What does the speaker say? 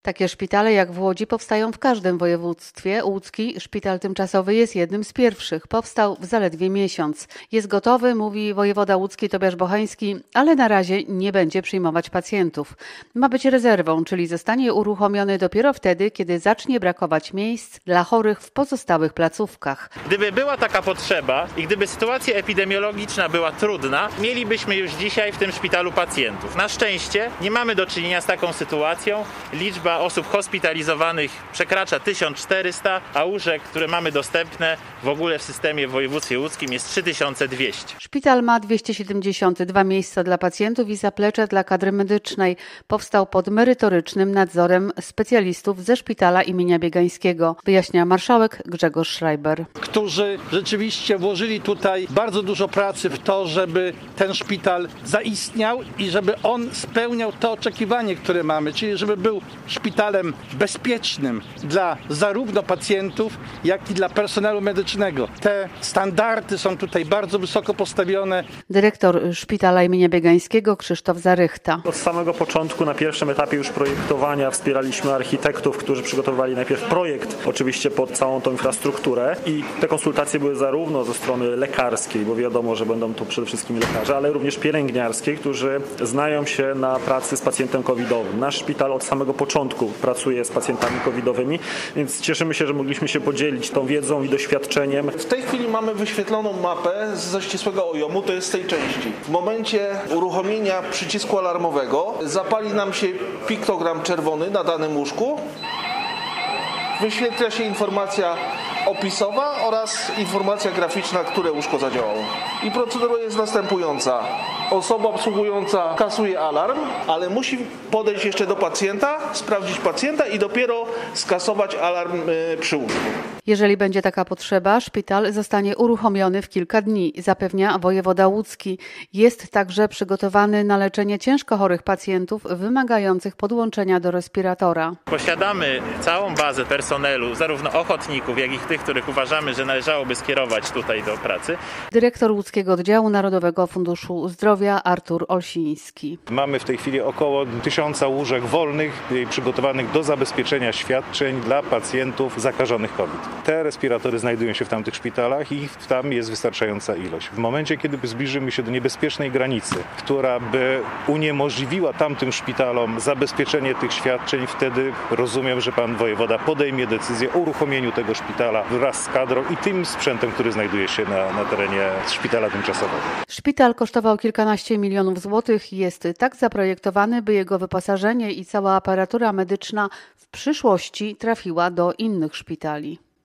Takie szpitale jak w Łodzi powstają w każdym województwie. Łódzki szpital tymczasowy jest jednym z pierwszych. Powstał w zaledwie miesiąc. Jest gotowy, mówi wojewoda łódzki Tobiasz Bochański, ale na razie nie będzie przyjmować pacjentów. Ma być rezerwą, czyli zostanie uruchomiony dopiero wtedy, kiedy zacznie brakować miejsc dla chorych w pozostałych placówkach. Gdyby była taka potrzeba i gdyby sytuacja epidemiologiczna była trudna, mielibyśmy już dzisiaj w tym szpitalu pacjentów. Na szczęście nie mamy do czynienia z taką sytuacją. Liczba osób hospitalizowanych przekracza 1400, a łóżek, które mamy dostępne w ogóle w systemie w województwie łódzkim jest 3200. Szpital ma 272 miejsca dla pacjentów i zaplecze dla kadry medycznej. Powstał pod merytorycznym nadzorem specjalistów ze szpitala imienia Biegańskiego, wyjaśnia marszałek Grzegorz Schreiber. Którzy rzeczywiście włożyli tutaj bardzo dużo pracy w to, żeby ten szpital zaistniał i żeby on spełniał to oczekiwanie, które mamy, czyli żeby był szpitalem bezpiecznym dla zarówno pacjentów, jak i dla personelu medycznego. Te standardy są tutaj bardzo wysoko postawione. Dyrektor szpitala imienia Biegańskiego Krzysztof Zarychta. Od samego początku, na pierwszym etapie już projektowania, wspieraliśmy architektów, którzy przygotowywali najpierw projekt, oczywiście pod całą tą infrastrukturę, i te konsultacje były zarówno ze strony lekarskiej, bo wiadomo, że będą to przede wszystkim lekarze, ale również pielęgniarskiej, którzy znają się na pracy z pacjentem covidowym. Nasz szpital od samego początku pracuje z pacjentami covidowymi, więc cieszymy się, że mogliśmy się podzielić tą wiedzą i doświadczeniem. W tej chwili mamy wyświetloną mapę ze ścisłego OIOM-u, to jest z tej części. W momencie uruchomienia przycisku alarmowego zapali nam się piktogram czerwony na danym łóżku. Wyświetla się informacja opisowa oraz informacja graficzna, które łóżko zadziałało. I procedura jest następująca. Osoba obsługująca kasuje alarm, ale musi podejść jeszcze do pacjenta, sprawdzić pacjenta i dopiero skasować alarm przy łóżku. Jeżeli będzie taka potrzeba, szpital zostanie uruchomiony w kilka dni, zapewnia wojewoda łódzki. Jest także przygotowany na leczenie ciężko chorych pacjentów wymagających podłączenia do respiratora. Posiadamy całą bazę personelu, zarówno ochotników, jak i tych, których uważamy, że należałoby skierować tutaj do pracy. Dyrektor Łódzkiego Oddziału Narodowego Funduszu Zdrowia Artur Olsiński. Mamy w tej chwili około 1000 łóżek wolnych przygotowanych do zabezpieczenia świadczeń dla pacjentów zakażonych COVID. Te respiratory znajdują się w tamtych szpitalach i tam jest wystarczająca ilość. W momencie, kiedy zbliżymy się do niebezpiecznej granicy, która by uniemożliwiła tamtym szpitalom zabezpieczenie tych świadczeń, wtedy rozumiem, że pan wojewoda podejmie decyzję o uruchomieniu tego szpitala wraz z kadrą i tym sprzętem, który znajduje się na terenie szpitala tymczasowego. Szpital kosztował kilkanaście milionów złotych i jest tak zaprojektowany, by jego wyposażenie i cała aparatura medyczna w przyszłości trafiła do innych szpitali.